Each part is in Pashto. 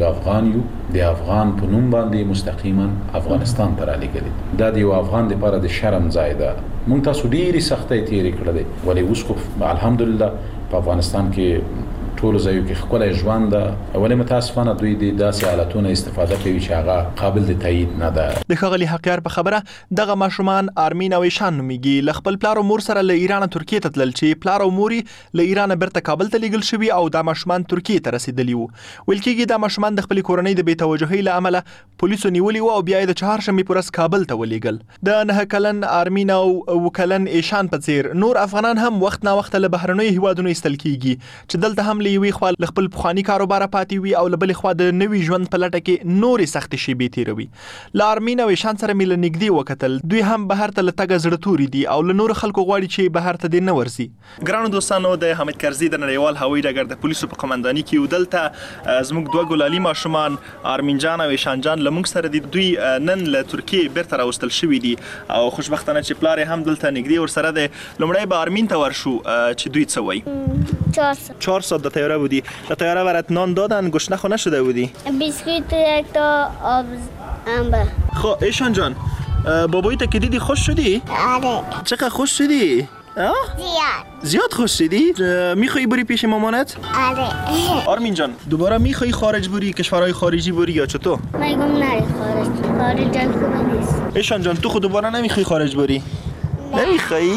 موږ افغان یو، د افغان په نوم باندې مستقیما افغانستان ته رالېږلي. دا د یو افغان لپاره د شرم ځای ده. موږ تاسو ډېرې سختۍ تېرې کړلې، ولې اوس خو الحمدلله په افغانستان کې ټول ځایو کې ښکلی ژوند ده، ولې متاسفانه دوی د داسې حالتونو استفاده کوي چې هغه قابل د تایید نه ده. د ښاغلي حقیار په خبره دغه ماشومان آرمین او ایشان نومیږي، له خپل پلار او مور سره له ایران ترکیې ته تلل چې پلار او مور له ایران بیرته کابل ته لیږل شوي او دا ماشومان ترکیې ته رسیدلي وو. ویل کېږي دا ماشومان د خپل کورنۍ د بې توجهۍ له امله پولیسو نیولي وو او بیا یې د چهارشنبې په ورځ کابل ته ولېږل. د 9 کلن آرمین او 7 کلن ایشان په څیر نور افغانان هم وخت نا وخت له بهرنیو هیوادونو ایستل کېږي چې دلته هم له یوې خوا له خپل پخواني کاروبار پاتې وي او له بلې خوا د نوي ژوند په لټه کې نورې سختې شېبې تېروي. له آرمین او ایشان سره مې له نږدې وکتل، دوی هم بهر ته له تګه زړه توري دي او له نورو خلکو غواړي چې بهر ته دې نه ورځي. ګرانو دوستانو، د حامد کرزي د نړیوال هوایي ډګر د پولیسو په قمنداني کې یو دلته زموږ دوه ګلالي ماشومان آرمین جان او ایشان جان له موږ سره دي. دوی نن له ترکیې بیرته راوستل شوي دي او خوشبختانه چې پلار هم دلته نږدې ورسره دی. لومړی به آرمین ته ورشو چې دوی څه وایي. 4 ساعت در طیاره بودی. در طیاره برات نان دادن؟ گشنه خو نشده بودی؟ بیسکویت یک تا آب انبه. خب ایشان جان، بابایی تا که دیدی خوش شدی؟ آره. چقدر خوش شدی؟ زیاد خوش شدی؟ میخوایی بری پیش مامانت؟ آره. آرمین جان، دوباره میخوایی خارج بری، کشورهای خارجی بری یا چطور؟ میگم نری خارج جای خوبه نیست. ایشان جان، تو خود دوباره نمیخوایی خارج بری؟ نمیخوایی؟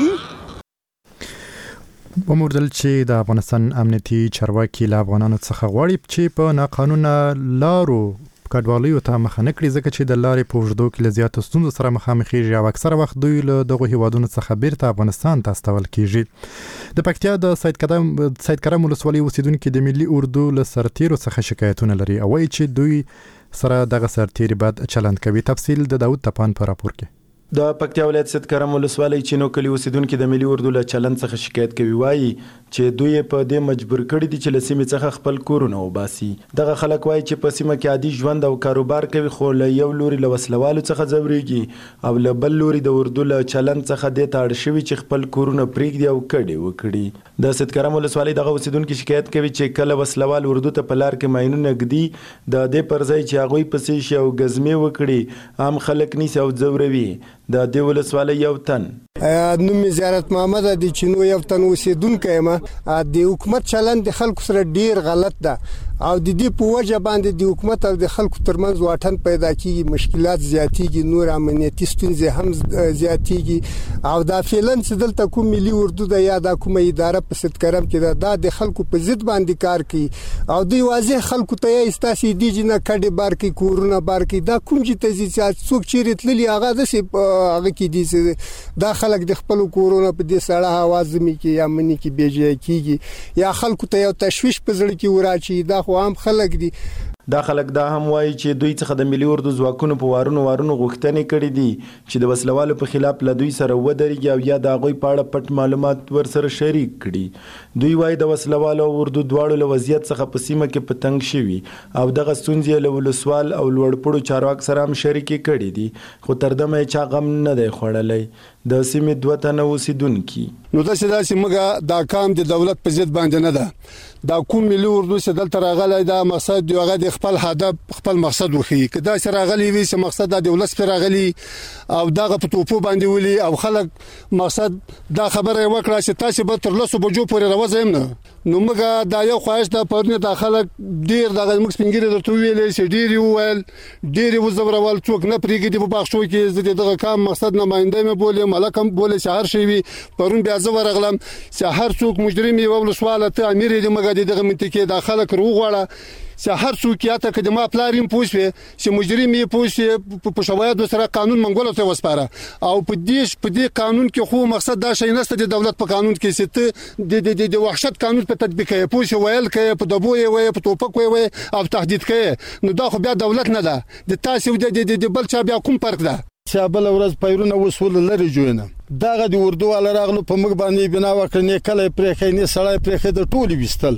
وموردل چې د افغانستان امنیتي چارواکي له افغانانو څخه غواړي چې په ناقانونه لارو کډوالیو ته مخه نه کړي، ځکه چې د لارې په اوږدو کې له زیاتو ستونزو سره مخامخېږي او اکثره وخت دوی له دغو هیوادونو څخه بیرته افغانستان ته استول کېږي. د پکتیا د سید کرم ولسوالۍ اوسیدونکي د ملي اردو له سرتیرو څخه شکایتونه لري او وایي چې دوی سره دغه سرتیري بد چلند کوي. تفصیل د داود تپان په راپور کې. د پکتیا ولایت سید کرم ولسوالۍ چینو کلي اوسیدونکي د ملي اردو له چلند څخه شکایت کوي. وایي چې دوی په دې مجبور کړي دي چې له سیمې څخه خپل کورونه وباسي. دغه خلک وایي چې په سیمه کې عادي ژوند او کاروبار کوي، خو له یو لوري له وسلوالو څخه ځورېږي او له بل لوري د اردو له چلند څخه دې ته اړ شوي چې خپل کورونه پرېږدي او کډې وکړي. د سید کرم ولسوالۍ دغه اوسیدونکي شکایت کوي چې کله وسلوال اردو ته په لار کې ماینونه ږدي، د دې پر ځای چې هغوی پسې شي او ګزمې وکړي، عام خلک نیسي او ځوروي. د دې ولسوالۍ یو تن نوم زیارت محمد د چینو یو تن اوسیدونکی یم. د حکومت چلند د خلکو سره ډیر غلط ده او د دې په وجه باندې د حکومت او د خلکو ترمنځ واټن پیدا کیږي، مشکلات زیاتېږي، نور امنیتي ستونزې هم زیاتېږي او دا فعلاً چې دلته کوم ملي اردو ده یا دا کومه اداره په سید کرم کې ده، دا د خلکو په ضد باندې کار کوي او دوی واضح خلکو ته یې ستاسې دي چې نه کډې بار کوي، کورونه بار کوي. دا کوم چې ته چې څوک چیرې تللي هغه داسې هغه کې دي چې دا خلک د خپل کورونه په دې سړه هوا زمي کې یا منی کې بېځایه کیږي یا خلکو ته یو تشویش په زړه کې وراچي. دا خو عام خلک دي. دا خلک دا هم وایي چې دوی څخه د ملي اردو ځواکونو په وارونو غوښتنې کړي دي چې د وسلوالو په خلاف له دوی سره ودرېږي او یا د هغوی په اړه پټ معلومات ورسره شریک کړي. دوی وایي د وسلوالو او اردو دواړو له وضعیت څخه په سیمه کې په تنګ شوي او دغه ستونزې له ولسوال او لوړپوړو چارواکو سره هم شریکې کړي دي، خو تر دمه یې چا غم نه دی خوړلی. د سیمې 2 تنه اوسیدونکي نو داسې موږ دا کام د دولت په ضد باندې نه ده. دا کوم ملي اردو چې دلته راغلی دا مقصد دی هغه د خپل هدف خپل مقصد وښیي. که داسې راغلی وي چې مقصد دا د ولس پرې راغلی او دغه په توپو باندې ولي او خلک مقصد دا خبره یې وکړه چې تاسې به تر 10 بجو پورې راوځئ نه، نو موږ دا یو خواهش ده پرونه دا خلک ډیر دغه موږ سپینګیري درته ویلې چې ډیر وویل، ډیر وزورول، څوک نه پرېږدي په بخښو کې. زه دغه کام مقصد نماینده مې بولم، ملک هم بولې چې هر شی وي. پرون بیا زه ورغلم چې هر څوک مجرم یې ولسواله ته امیر دې موږ دغه منطقې دا خلک روغواړه چې هر څوک یا ته که د ما پلار یې پوه شوې چې مجرم یې پوه شوې په شواهدو سره قانون منګولو ته وسپاره او په دې قانون کې خو مقصد دا شی نشته د دولت په قانون کې چې د وحشت قانون په تطبیق یې پوه شو ویل کې په دبو یې وې په توپک وې او تهدید کې، نو دا خو بیا دولت نه ده، د تاسو د بل چا بیا کوم فرق ده؟ چې بل ورځ پیرونه وسول لري جوړنه دغه د اردو ول راغلو په موږ باندې بنا وکړنې کله پرې نه سړی پرې د ټولي وستل.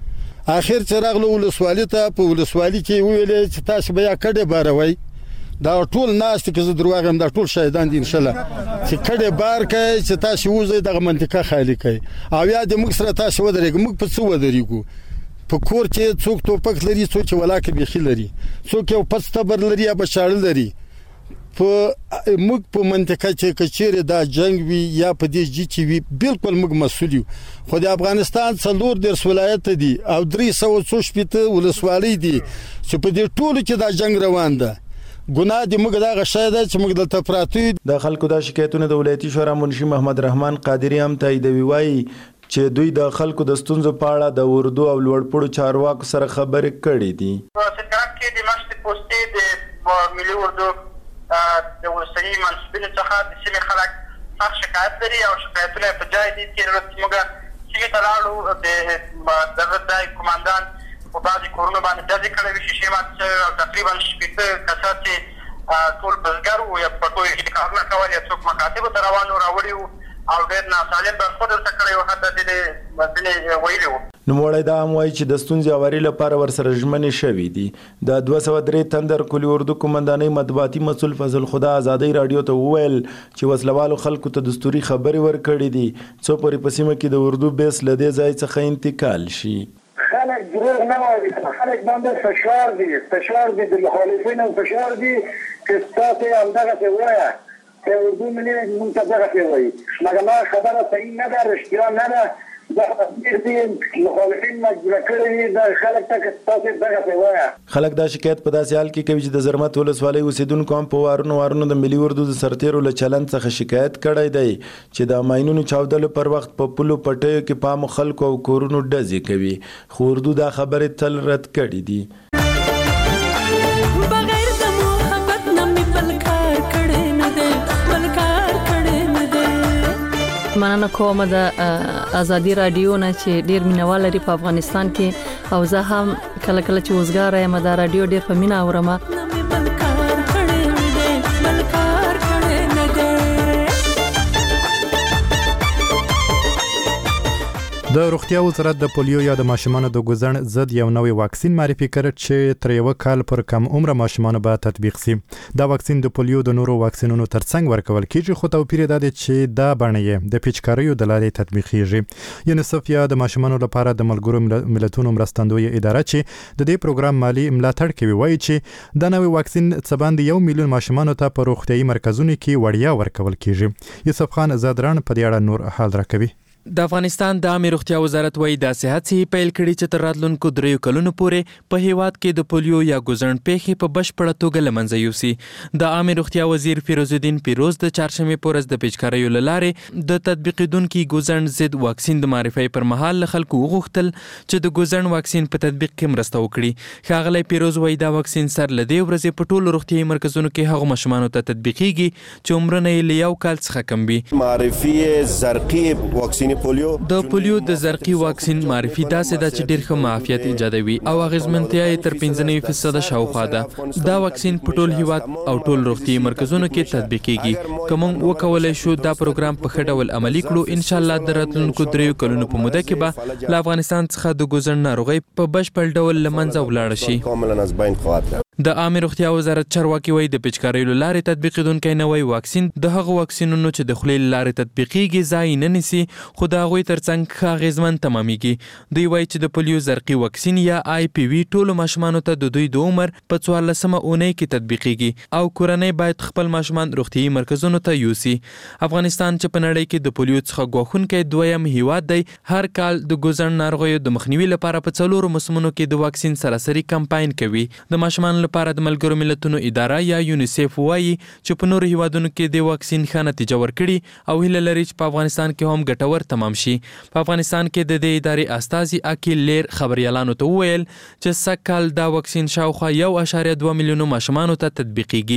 اخر چې راغلو ولسوالۍ ته په ولسوالۍ کې ویلې چې تاسو بیا کډې باروي. دا ټول ناس چې زه دروغ هم دا ټول شاهدان دي ان شاء الله چې کډې بار کوي چې تاسو وځي دغه منطقه خالی کوي او یا د موږ سره تاسو ودرېږئ. موږ په څه ودرېږو؟ په کور کې څوک ټوپک لري څوک ولاکه بيخي لري څوک یو پستبر لري یا بشاړل لري په موږ په منطقه کې کچېره دا جنگ وی یا په دې جی چې وی بالکل موږ مسؤل یو خو د افغانستان څلور درس ولایت دي او 340 ولسوالۍ دي چې په دې ټولو کې دا جنگ روان ده ګناه دې موږ دا غشاده چې موږ دلته پراته د خلکو دا شکایتونه د ولایتي شورا منشي محمد رحمان قادری هم تاییدوي وایي چې دوی د خلکو د ستونزو په اړه د اردو او لوړپوړو چارواکو سره خبرې کړې دي. په سکرات کې د مشت پوسټې د ملي اردو د ورسنی منصبینو څخه د سیمې خلک سخت شکایت لري او شکایتونه په ځای دي چې موږ سیمې ته لاړو دغه ځای قوماندان په بعضې کورونو باندې ډزې کړې وې شیشې ماتې شوې او تقریبا 80 کسان چې ټول بزګر وو یا په پټیو کې کارونه کول یا څوک مکاتبو ته روان وو راوړي وو او ډېر ناسالم برخورد ورته کړی وو حتی ځینې ویلي وو. نوموړی دا هم وایي چې د ستونزې هواري لپاره ورسره ژمنې شوي دي. د 203 تندر کلي اردو قومندانۍ مطبوعاتي مسؤل فضل خدا ازادۍ راډیو ته وویل چې وسلوالو خلکو ته دستوري خبرې ورکړې دي څو پورې په سیمه کې د اردو بیس له دې ځای څخه انتقال شي. خلک دروغ نه وایي خلک باندې فشار دي د مخالفینو فشار دي چې تاسو همدغسې وایه چې اردو ملي موږ ته دغسې وایي مګر ما خبره صحیح نه ده رښتیا نه ده خلک دا شکایت په داسې حال کې کوي چې د زرمت ولسوالۍ اوسیدونکو هم په وارونو د ملي اردو د سرتیرو له چلند څخه شکایت کړی دی چې د ماینونو چاودلو پر وخت په پلو پټیو کې په عامو خلکو او کورونو ډزې کوي خو اردو دا خبرې تل رد کړي دي. مننه کوم د ازادي رادیو نه چې ډیر مینوال لري په افغانستان کې او زه هم کله کله چې وزګار یم د رادیو ډیر په مینا اورم. د روغتیا وزارت د پولیو یا د ماشومانو د ګوزن ضد یو نوې واکسین معرفي کړ چې تر یو کال پر کم عمر ماشومانو به تطبیق شي. دا واکسین د پولیو د نورو واکسینونو ترڅنګ ورکول کیږي خو توپیر دا دی چې دا بڼه د پیچکاریو د لارې تطبیقیږي. یونیسف یا د ماشومانو لپاره د ملګرو ملتونو مرستندوی اداره چې د دې پروګرام مالی ملاتړ کوي وایي چې دا نوې واکسین څه باندې 1 میلیون ماشومانو ته په روغتیايي مرکزونو کې وړیا ورکول کیږي. یوسف خان زادران په دې اړه نور حال راکوي. د افغانستان د عامه روغتیا وزارت وایي د صحت سي پیل کړي چې تر راتلونکو 3 کلونو پورې په هیواد کې د پولیو یا ګوزن پیښې په بشپړه توګه لمنځه یوسي. د عامه روغتیا وزیر فیروز الدین پیروز د چهارشنبه پورز د پیچکاریو لارې د تطبیقیدونکو ګوزن ضد واکسین د معرفي پر مهال خلکو وغوښتل چې د ګوزن واکسین په تطبیق کې مرسته وکړي. ښاغلی پیروز وایي دا واکسین سر لدی ورځې په ټولو روغتیايي مرکزونو کې هغو ماشومانو ته تطبیقیږي چې عمرونه یې له 1 کال څخه کم وي. معرفي زرقي واکسین پولیو د پولیو د زرقي واکسین معرفي داسې ده چې ډېر ښه معافیت ایجادوي او اغیزمنتیا یې تر 95% شاوخوا ده. دا واکسین په ټول هیواد او ټول روغتیايي مرکزونو کې تطبیقیږي. که موږ وکولای شو دا پروګرام په ښه ډول عملي کړو ان شاء الله د راتلونکو 3 کلونو په موده کې به له افغانستان څخه د ګوزن ناروغي په بشپړ ډول له منځه ولاړ شي. د عامه روغتیا وزارت چارواکي وایي د پیچکاریو لارې تطبیقیدونکو نوې واکسین د هغو واکسینونو چې د خولې لارې تطبیقیږي ځای نه نیسي خو د هغوی ترڅنګ ښه اغیزمن تمامیږي. دوی وایي چې د پولیو زرقي واکسین یا IPV ټولو ماشومانو ته د دوی د عمر په 14مه اونۍ کې تطبیقیږي او کورنۍ باید خپل ماشومان روغتیايي مرکزونو ته یوسي. افغانستان چې په نړۍ کې د پولیو څخه ګواښونکی دویم هیواد دی هر کال د ګوزن ناروغیو د مخنیوي لپاره په 4 موسمونو کې د واکسین سراسري کمپاین کوي. د ماشومان لپاره د ملګرو ملتونو اداره یا یونیسف وایي چې په نورو هیوادونو کې د واکسین ښه نتیجه ورکړي او هیله لري چې په افغانستان کې هم ګټور تمام شي. په افغانستان کې د دې ادارې استازي اکیل لیر خبريالانو ته وویل چې سکهال دا واکسین شاوخوا 1.2 میلیونو ماشومانو ته تطبیقیږي.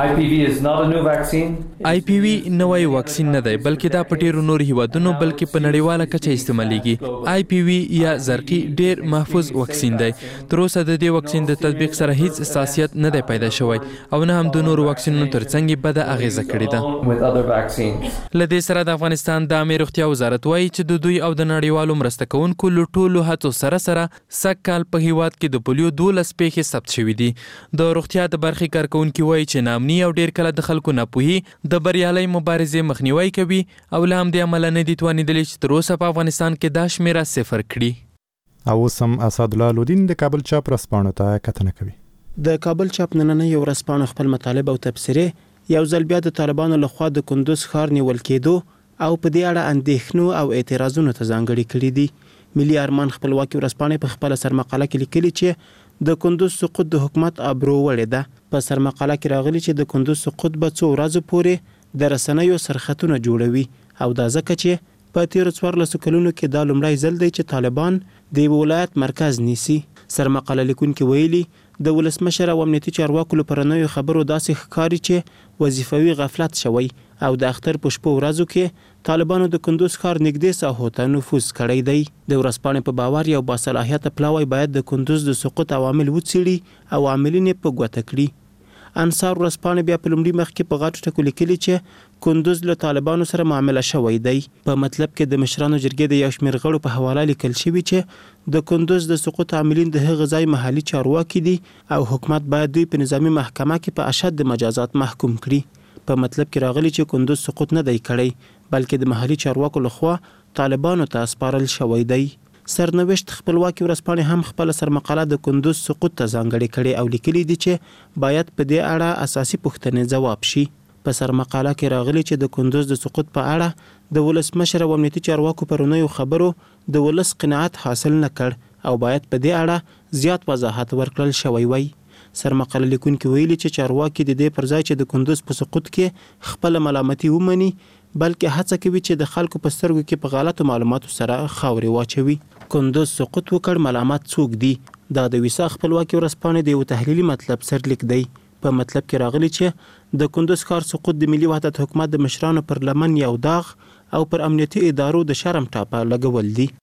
IPV نوې واکسین نه دی بلکې دا په ډیرو نورو هیوادونو بلکې په نړیواله کچه استعمالېږي. IPV یا زرقي ډیر محفوظ واکسین دی. تر اوسه د دې واکسین د تطبیق سره هیڅ حساسیت نه دی پیدا شوی او نه هم د نورو واکسینونو ترڅنګ بده اغیزه کړې ده. له دې سره د افغانستان د عامه روغتیا وزارت وایي چې د دوی او د نړیوالو مرسته کوونکو له ټولو هڅو سره سږکال په هیواد کې د پولیو 12 پیښې ثبت شوې دي. د روغتیا د برخې کارکونکي وایي چې نامني او ډیر کله د خلکو ناپوهي د بریالۍ مبارزې مخنیوي کوي او له همدې امله نه دي توانیدلی چې تر اوسه په افغانستان کې دا شمیره 0 کړي. او سم اسد الله لودین د کابل چاپ رسپانو ته کتنه کوي. د کابل چاپ نننۍ یو رسپانو خپل مطالب او تبصره یو ځل بیا د طالبانو لخوا د کندوز ښار نیول کېدو او په دې اړه اندېښنو او اعتراضونو ته ځانګړي کړي دي. ملي ارمان خپلواکي ورځپاڼې په خپل سرمقاله کې لیکلي چې د کندوز سقوط د حکومت ابرو وړې ده. په سرمقاله کې راغلي چې د کندوز سقوط به څو ورځې پورې د رسنیو سرخطونه جوړوي او دا ځکه چې په تیرو 14 کلونو کې دا لومړی ځل دی چې طالبان د ولایت مرکز نیسي. سرمقاله لیکونکي ویلي د ولسمشر او امنیتي چارواکو لپاره خبرو داسې ښکاري چې وظیفوي غفلت شوی او د اختر په شپو ورځو کې طالبانو د کندوز ښار نږدې ساحو ته نفوذ کړی دی. د ورځپاڼې په باور یو باصلاحیته پلاوی باید د کندوز د سقوط عوامل وڅېړي او عاملین یې په ګوته کړي. انصار ورځپاڼې بیا په لومړي مخ کې په غاټو ټکو لیکلي چې کندوز له طالبانو سره معامله شوی دی. په مطلب کې د مشرانو جرګې د یو شمېر غړو په حواله لیکل شوي چې د کندوز د سقوط عاملین د هغه ځای محلي چارواکي دي او حکومت باید دوی په نظامی محکمه کې په اشد مجازات محکوم کړي. په مطلب کې راغلي چې کندوز سقوط نه دی کړی بلکې د محلي چارواکو لخوا طالبانو ته سپارل شوی دی. سرنوشت خپلواکي ورځپاڼې هم خپل سرمقاله د کندوز سقوط ته ځانګړې کړې او لیکلي دي چې باید په دې اړه اساسي پوښتنې ځواب شي. په سرمقاله کې راغلي چې د کندوز د سقوط په اړه د ولسمشر او امنیتي چارواکو پرونیو خبرو د ولس قناعت حاصل نه کړ او باید په دې اړه زیات وضاحت ورکړل شوی وای. سرمقاله لیکونکي ویلي چې چارواکي د دې پر ځای چې د کندوز په سقوط کې خپل ملامتي ومني بلکې هڅه کوي چې د خلکو په سترګو کې په غلطو معلوماتو سره خاورې واچوي. کندوز سقوط وکړ ملامت څوک دي؟ دا د ویسا خپلواکي ورځپاڼې د یو تحلیلي مطلب سرلیک دی. په مطلب کې راغلي چې د کندوز ښار سقوط د ملي وحدت حکومت د مشرانو پر لمن یو داغ او پر امنیتي ادارو د شرم ټاپه لګول دي.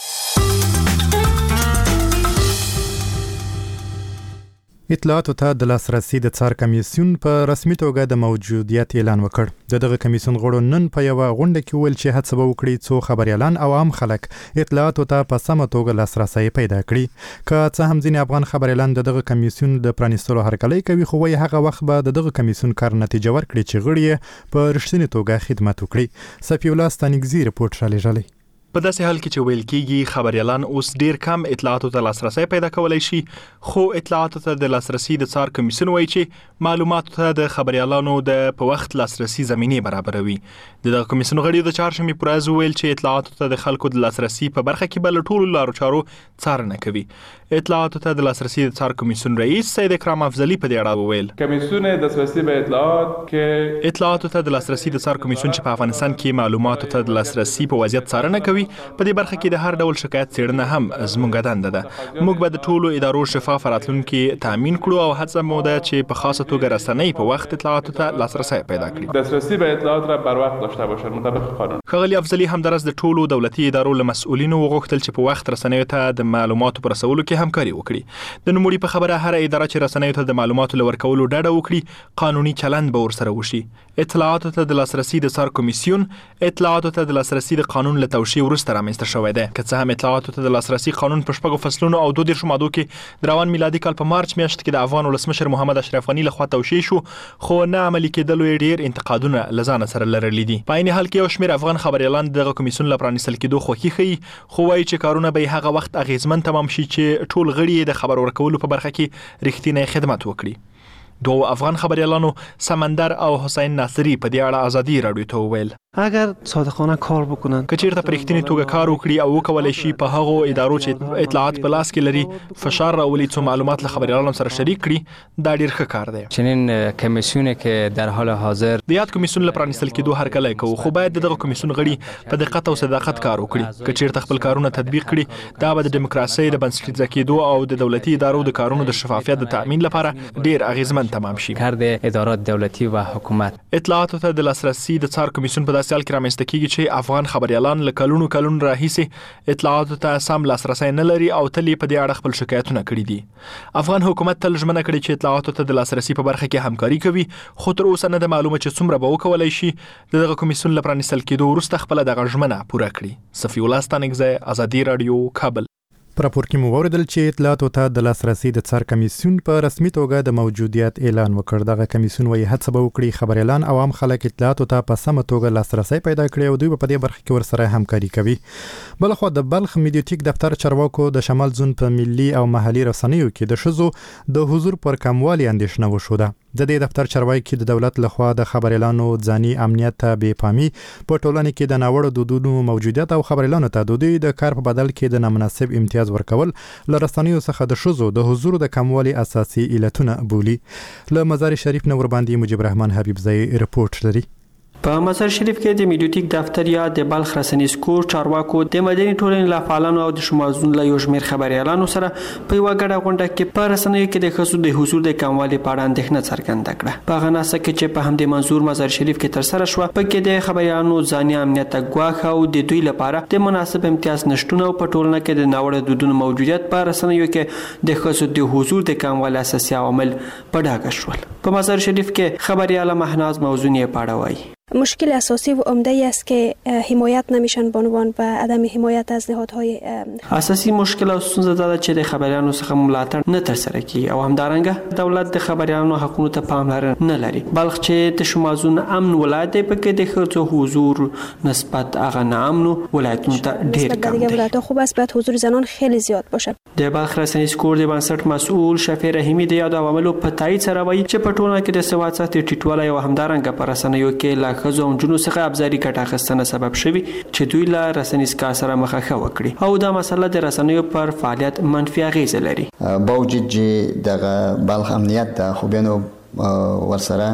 اطلاعاتو ته د لاسرسي د څار کمیسیون په رسمي توګه د موجودیت اعلان وکړ. دغه کمیسیون غړو نن په یو غونډه کې ویل چې هڅه وکړي څو خبريالان او عام خلک اطلاعاتو ته په سمه توګه لاسرسي پیدا کړي. که څه هم ځینې افغان خبريالان دغه کمیسیون د پرانیستلو هرکلی کوي خو وايي هغه وخت به دغه کمیسیون کار نتیجه ورکړي چې غړي په رښتینې توګه خدمت وکړي. صفی الله ستانګزی رپورټ را لېږلی. په داسې حال کې چې ویل کېږي خبريالان اوس ډیر کم اطلاعاتو ته لاسرسي پیدا کولای شي خو اطلاعاتو ته د لاسرسي د څار کمیسیون وایي چې معلوماتو ته د خبريالانو د په وخت لاسرسي زمینه برابروي. دغه کمیسیون غړي د چهارشنبې پر ورځ ویل چې اطلاعاتو ته د خلکو د لاسرسي په برخه کې بل ټولو لارو چارو څارنه کوي. اطلاعاتو ته د لاسرسي د څار کمیسیون رئیس سید اکرام افضلی په دې اړه وویل کمیسیون دسترسی به اطلاعات کې اطلاعاتو ته د لاسرسي د څار کمیسیون چې په افغانستان کې معلوماتو ته د لاسرسي په وضعیت څارنه کوي په دې برخه کې د هر ډول شکایت څېړنه هم زموږ دنده ده. موږ به د ټولو ادارو شفاف راتلونکي تامین کړو او هڅه مو ده چې په خاصه توګه رسنۍ په وخت اطلاعاتو ته لاسرسي پیدا کړي. دسترسی به اطلاعات را بر وخت داشته باشند مطابق قانون. ښاغلي افضلی همدارس د ټولو دولتي ادارو له مسؤلینو وغوښتل چې په وخت رسنیو ته د معلوماتو پر رسولو کې همکاري وکړي. د نوموړي په خبره هر اداره چې رسنیو ته د معلوماتو لور کولو ډډه وکړي قانوني چلند به ورسره وشي. اطلاعاتو ته د لاسرسي د څار کمیسیون اطلاعاتو ته د لاسرسي د قانون له توشیح وروسته رامنځته شوی دی. که څه هم اطلاعاتو ته د لاسرسي قانون په شپږو فصلونو او 22 مادو کې د روان میلادي کال په مارچ میاشت کې د افغان ولسمشر محمد اشرف غنی لخوا توشیح شو خو نه عملي کېدلو ډیر انتقادونه لزان سره لرلي دي. په عین حال کې یو شمېر افغان خبريالان دغه کمیسیون لپاره پرانیستل کېدو خوښي ښيي خو وايي چې کارونه به هغه وخت اغیزمن تمام شي چې ټول غړي د خبر ورکولو په برخه کې رښتینی خدمت وکړي. دو افغان خبريالانو سمندر او حسین ناصری په دې اړه ازادي رادیو ته وویل اگر صادقانه کار بکنن که چیرته پر رښتینی توګه کار وکړي او وکولای شي په هغه ادارو چې اطلاعات په لاس کې لري فشار راولي څو معلومات له خبريالانو سره شریک کړي دا ډیر ښه کار دی. چنین کمیسیون که در حال حاضر د یاد کمیسیون لپاره پرانیستل کېدو هر کله کوي خو باید دغه کمیسیون غړي په دقت او صداقت کار وکړي. که چیرته خپل کارونه تطبیق کړي دا به د دیموکراسي د بنسټیزه کېدو او د دولتي ادارو د کارونو د شفافیت د تامین لپاره ډیر اغیزمن تمام شي. ادارات دولتي و حکومت اطلاعاتو ته د لاسرسي د څار کمیسیون په داسې حال کې رامنځته کېږي چې افغان خبريالان له کلونو راهیسې اطلاعاتو ته سم لاسرسي نه لري او تل په دې اړه خپل شکایتونه کړي دي. افغان حکومت تل ژمنه کړې چې اطلاعاتو ته د لاسرسي په برخه کې همکاري کوي خو تر اوسه نه د معلومه چې څومره به وکولای شي دغه کمیسیون لپاره پرانیستل کېدو وروسته خپل دغه ژمنه پوره کړي. صفی الله ستانګزی ازادي رادیو کابل. پر راپور کې مو وویل چې اطلاعاتو ته د لاسرسي د څار کمیسیون په رسمي توګه د موجودیت اعلان وکړ. دغه کمیسیون وایي هڅه به وکړي خبريالان او عام خلک اطلاعاتو ته په سمه توګه لاسرسي پیدا کړي او دوی په دې برخه کې ورسره همکاري کوي. بلخو د بلخ میډیاتیک دفتر چارواکو د شمال زون په ملي او محلي رسنیو کې د شذو د حضور پر کموالي اندېښنه وشوده. د دې دفتر چارواکي د دولت لخوا د خبريالانو ځاني امنیت ته بې پامي په ټولنه کې د ناوړه دودونو موجودیت او خبريالانو ته د دوی د کار په بدل کې د نامناسب امتیاز ورکول له رسنیو څخه د شذو د حضور د کموالي اساسي علتونه بولي. له مزار شریف نه ور باندې مجيب رحمان حبیبزئی رپورټ لري. په مزار شریف کې د میډیاتیک دفتر یا د بلخ رسنیز کور چارواکو د مدني ټولنې له فعالانو او د شمال زون له یو شمېر خبريالانو سره په یوه ګډه غونډه کې په رسنیو کې د ښځو د حضور د کموالي په اړه اندېښنه څرګنده کړه. په هغه ناسته کې چې په همدې منظور مزار شریف کې ترسره شوه په کې د خبريالانو ځاني امنیت ته ګواښ او د دوی لپاره د مناسب امتیاز نشټون او په ټولنه کې د ناوړه دودونو موجودیت په رسنیو کې د ښځو د حضور د کموالي اساسي عوامل په ډاګه شول. په مزار شریف کې خبريال مهناز موضوع یې په اړه وایي. مشکل اساسی و عمده است که حمایت نمیشن بانوان و عدم حمایت از نهادهای اساسی مشکل او ستونزه ده چې د خبريالانو څخه ملاتړ نه ترسره کیږي او همدارنګه دولت د خبريالانو حقوقو ته پاملرنه نه لري. بلخ چې د شمال زون امن ولایت دی پکې د ښځو حضور نسبت هغه نامنو ولایتونو ته ډیر کم دی. ولایت خوب است باید حضور زنان خیلی زیاد باشه. د بلخ رسنیز کور د بنسټ مسئول شفیع رحیمی د یاد عواملو په تایید سره وایي چې په ټولنه کې د سواد سطح ټیټوالی او همدارنګه په رسنیو کې لا ښځو او نجونو څخه ابزاري ګټه اخیستنه سبب شوی چې دوی له رسنیز کار سره مخه وکړي او دا مسله د رسنیو پر فعالیت منفي اغیزه لري. باوجود چې د بلخ امنیت د خوبینو ورسره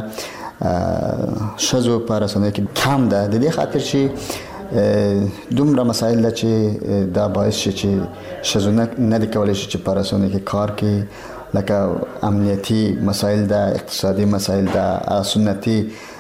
شذو پر رسنیو کې کم ده. د دې خاطر چې دومره مسایل ده چې دا باعث شي چې شذو نه کولی شي چې پر رسنیو کې کار کوي، لکه امنیتي مسایل ده، اقتصادي مسایل ده، سنتي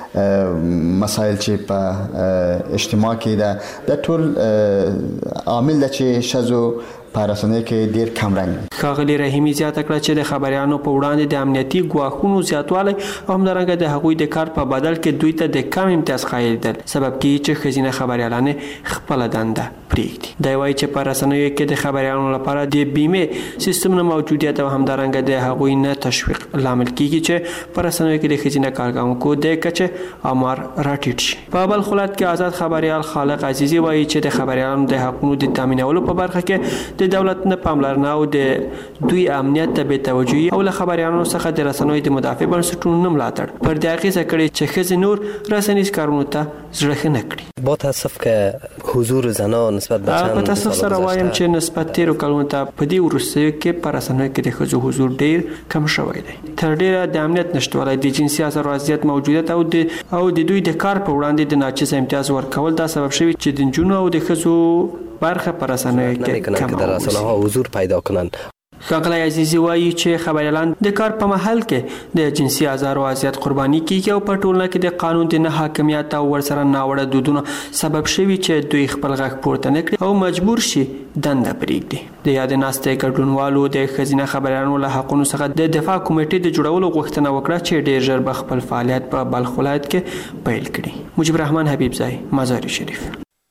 مسایل چې په اجتماع کې ده. د ټول عامل ده چې شذو په رسنیو کې ډیر کم رنګ. ښاغلي رحیمي زیاته کړه چې د خبريالانو په وړاندې د امنیتي ګواښونو زیاتوالی او همدارنګه د هغوی د کار په بدل کې دوی ته د کم امتیاز ښایېدل سبب کیږي چې ښځینه خبريالانې خپله دنده پرېږدي. دی وایي چې په رسنیو کې د خبريالانو لپاره د بیمې سیستمونه موجودیت او همدارنګه د هغوی نه تشویق لامل کیږي چې په رسنیو کې د ښځینه کارکوونکو د کچې آمار راټیټ شي. په بلخ ولایت کې آزاد خبريال خالق عزیزي وایي چې د خبريالانو د حقوقو د تامینولو په برخه کې د دولت نه پاملرنه او د دوی امنیت ته بې توجهي او له خبريالانو څخه د رسنیو د مدافع بنسټونو نه ملاتړ پر دې اغیزه کړې چې ښځې نور رسنیز کارونو ته زړه ښه نه کړي. با تاسف که حضور زنان نسبت به چند په تاسف سره وایم چې نسبت تیرو کلونو ته په دې وروستیو کې په رسنیو کې د ښځو حضور ډیر کم شوی دی. تر ډیره د امنیت نشتوالی، د جنسي اثر او اذیت موجودیت او د دوی د کار په وړاندې د ناچیز امتیاز ورکول دا سبب شوی چې د نجونو او د ښځو برخه پر رسنیو کې کم در رسنی‌ها حضور پیدا کنند. ښاغلی عزیزي وایي چې خبريالان د کار په محل کې د جنسي آزار او اذیت قرباني کیږي او په ټولنه کې د قانون د نه حاکمیت او ورسره ناوړه دودونو سبب شوي چې دوی خپل غږ پورته نه کړي او مجبور شي دنده پرېږدي. د یاد ناستې ګډونوالو د ښځینه خبريالانو له حقونو څخه د دفاع کمیټې د جوړولو غوښتنه وکړه چې ډیر ژر به خپل فعالیت په بلخ ولایت کې پیل کړي. مجيب رحمان حبیبزئی، مزار شریف.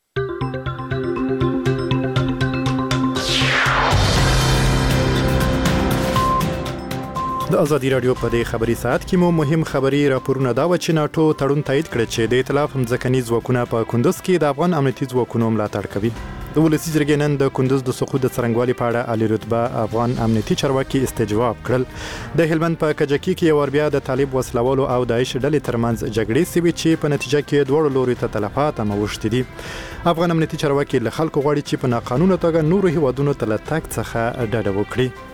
د ازادي رادیو په دې خبري ساعت کې مو مهم خبري راپورونه دا و چې ناتو تړون تایید کړ چې د ائتلاف ځمکني ځواکونه په کندوز کې د افغان امنیتي ځواکونو ملاتړ کوي. د ولسی جرګې نن د کندوز د سقوط د څرنګوالي په اړه عالی رتبه افغان امنیتي چارواکي استجواب کړل. د هلمند په کجکی کې یو بیا د طالب وسلوالو او داعش ډلې ترمنځ جګړې سوي چې په نتیجه کې دوه لوري ته تلفات موجود دي. افغان امنیتي چارواکي له خلکو غواړي چې په ناقانونه توګه نورو هیوادونو ته له تګ څخه ډډه وکړي.